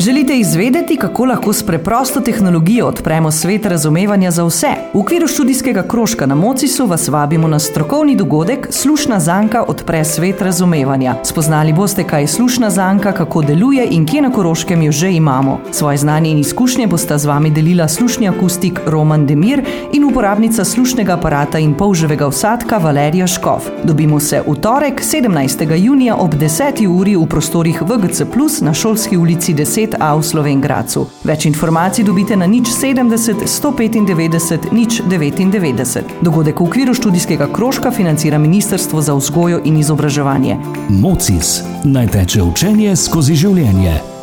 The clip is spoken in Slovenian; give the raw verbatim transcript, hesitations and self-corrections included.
Želite izvedeti, kako lahko s preprosto tehnologijo odpremo svet razumevanja za vse? V okviru študijskega krožka na Mocisu vas vabimo na strokovni dogodek Slušna zanka odpre svet razumevanja. Spoznali boste, kaj je slušna zanka, kako deluje in kje na Koroškem jo že imamo. Svoje znanje in izkušnje bosta z vami delila slušni akustik Roman Demir in uporabnica slušnega aparata in polževega vsadka Valerija Škof. Dobimo se v torek, sedemnajstega junija ob deseti uri v prostorih V G C plus na Šolski ulici deset A v Slovenj Gradcu. Več informacij dobite na nič sedemdeset sto petindevetdeset nič devetindevetdeset. Dogodek v okviru študijskega krožka financira Ministrstvo za vzgojo in izobraževanje. Mocis. Naj teče učenje skozi življenje.